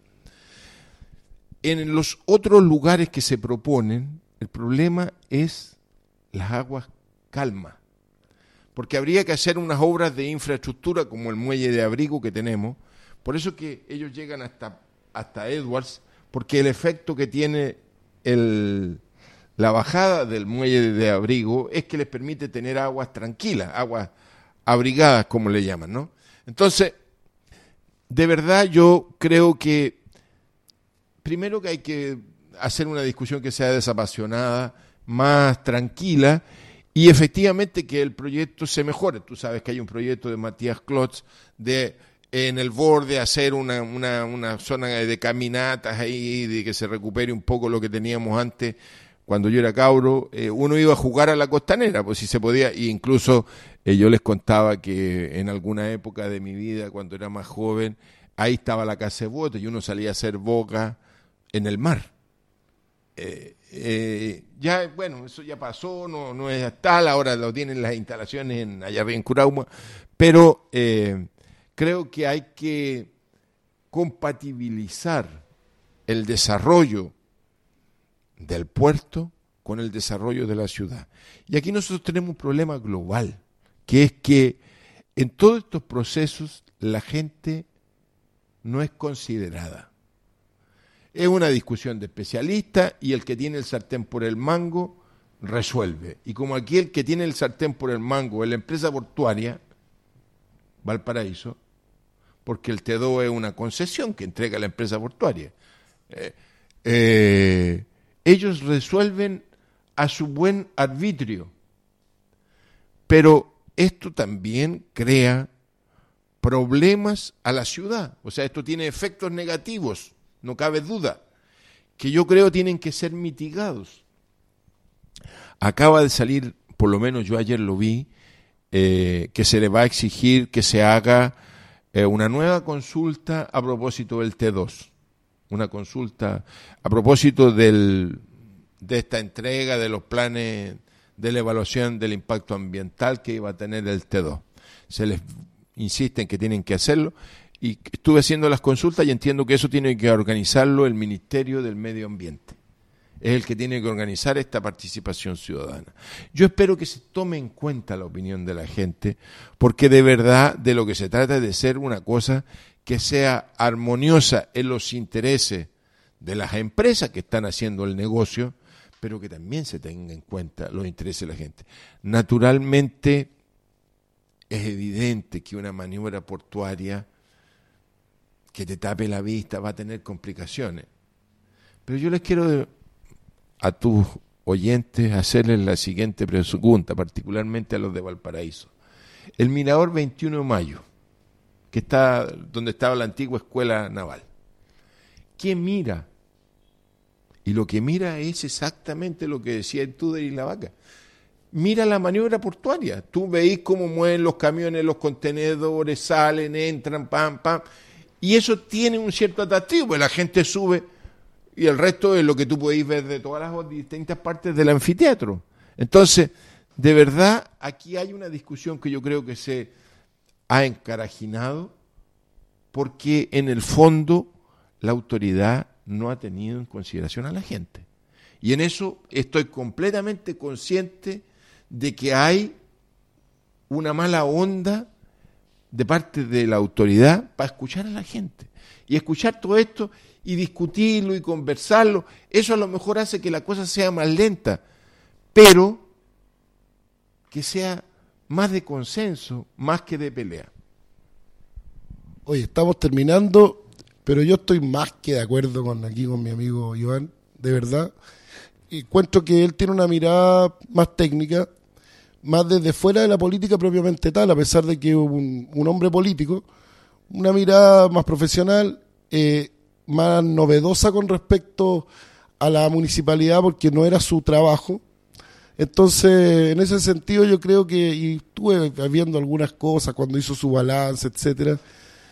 En los otros lugares que se proponen, el problema es las aguas calmas. Porque habría que hacer unas obras de infraestructura como el muelle de abrigo que tenemos. Por eso que ellos llegan hasta Edwards, porque el efecto que tiene la bajada del muelle de abrigo es que les permite tener aguas tranquilas, aguas abrigadas, como le llaman, ¿no? Entonces, de verdad yo creo que primero que hay que hacer una discusión que sea desapasionada, más tranquila, y efectivamente que el proyecto se mejore. Tú sabes que hay un proyecto de Matías Klotz en el borde hacer una zona de caminatas ahí, de que se recupere un poco lo que teníamos antes. Cuando yo era cabro, uno iba a jugar a la costanera, pues si se podía, e incluso yo les contaba que en alguna época de mi vida, cuando era más joven, ahí estaba la casa de bote y uno salía a hacer boca en el mar. Ya, bueno, eso ya pasó, no es tal, ahora lo tienen las instalaciones allá arriba en Curauma, pero creo que hay que compatibilizar el desarrollo del puerto con el desarrollo de la ciudad. Y aquí nosotros tenemos un problema global, que es que en todos estos procesos la gente no es considerada. Es una discusión de especialistas y el que tiene el sartén por el mango resuelve. Y como aquí el que tiene el sartén por el mango es la empresa portuaria, Valparaíso, porque el T2 es una concesión que entrega la empresa portuaria. Ellos resuelven a su buen arbitrio, pero esto también crea problemas a la ciudad, o sea, esto tiene efectos negativos, no cabe duda, que yo creo tienen que ser mitigados. Acaba de salir, por lo menos yo ayer lo vi, que se le va a exigir que se haga una nueva consulta a propósito del T2, una consulta a propósito de esta entrega de los planes de la evaluación del impacto ambiental que iba a tener el T2. Se les insiste en que tienen que hacerlo y estuve haciendo las consultas y entiendo que eso tiene que organizarlo el Ministerio del Medio Ambiente. Es el que tiene que organizar esta participación ciudadana. Yo espero que se tome en cuenta la opinión de la gente, porque de verdad de lo que se trata es de ser una cosa que sea armoniosa en los intereses de las empresas que están haciendo el negocio, pero que también se tenga en cuenta los intereses de la gente. Naturalmente es evidente que una maniobra portuaria que te tape la vista va a tener complicaciones. Pero yo les quiero a tus oyentes hacerles la siguiente pregunta, particularmente a los de Valparaíso. El Mirador 21 de Mayo, que está donde estaba la antigua escuela naval, ¿qué mira? Y lo que mira es exactamente lo que decía el Tuder y la Vaca. Mira la maniobra portuaria. Tú veis cómo mueven los camiones, los contenedores, salen, entran, pam, pam. Y eso tiene un cierto atractivo, pues la gente sube y el resto es lo que tú podéis ver de todas las distintas partes del anfiteatro. Entonces, de verdad, aquí hay una discusión que yo creo que se ha encarajinado porque en el fondo la autoridad no ha tenido en consideración a la gente. Y en eso estoy completamente consciente de que hay una mala onda de parte de la autoridad para escuchar a la gente. Y escuchar todo esto y discutirlo y conversarlo, eso a lo mejor hace que la cosa sea más lenta, pero que sea más de consenso, más que de pelea. Oye, estamos terminando, pero yo estoy más que de acuerdo con mi amigo Iván, de verdad. Encuentro que él tiene una mirada más técnica, más desde fuera de la política propiamente tal, a pesar de que es un hombre político, una mirada más profesional, más novedosa con respecto a la municipalidad, porque no era su trabajo. Entonces, en ese sentido yo creo que, y estuve viendo algunas cosas cuando hizo su balance, etcétera,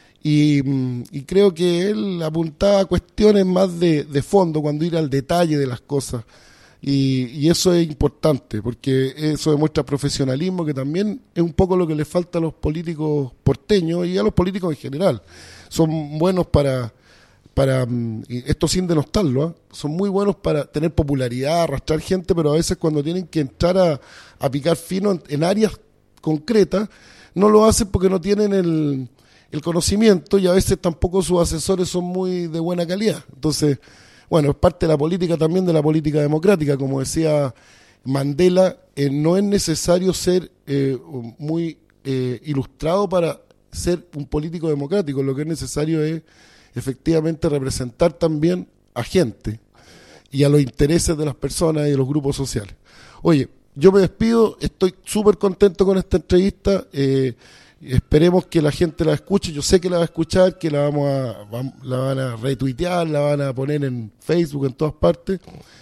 y creo que él apuntaba a cuestiones más de fondo, cuando ir al detalle de las cosas, y eso es importante, porque eso demuestra profesionalismo, que también es un poco lo que le falta a los políticos porteños y a los políticos en general. Son buenos para esto sin denostarlo, son muy buenos para tener popularidad, arrastrar gente, pero a veces cuando tienen que entrar a picar fino en áreas concretas, no lo hacen porque no tienen el conocimiento, y a veces tampoco sus asesores son muy de buena calidad. Entonces, bueno, es parte de la política también, de la política democrática, como decía Mandela, no es necesario ser muy ilustrado para ser un político democrático, lo que es necesario es efectivamente representar también a gente y a los intereses de las personas y de los grupos sociales. Oye, yo me despido, estoy súper contento con esta entrevista, esperemos que la gente la escuche, yo sé que la va a escuchar, que la van a retuitear, la van a poner en Facebook, en todas partes,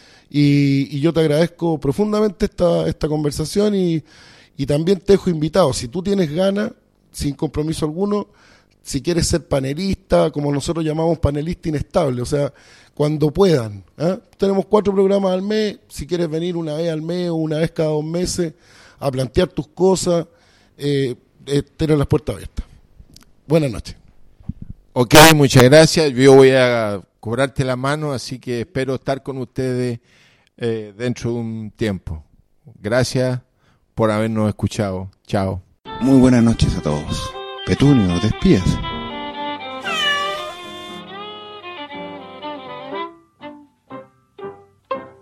y yo te agradezco profundamente esta conversación, y también te dejo invitado, si tú tienes ganas, sin compromiso alguno, si quieres ser panelista, como nosotros llamamos panelista inestable, o sea, cuando puedan. Tenemos 4 programas al mes, si quieres venir una vez al mes o una vez cada 2 meses a plantear tus cosas, tener las puertas abiertas. Buenas noches. Ok, muchas gracias. Yo voy a cobrarte la mano, así que espero estar con ustedes dentro de un tiempo. Gracias por habernos escuchado. Chao. Muy buenas noches a todos. Petunio, despídase.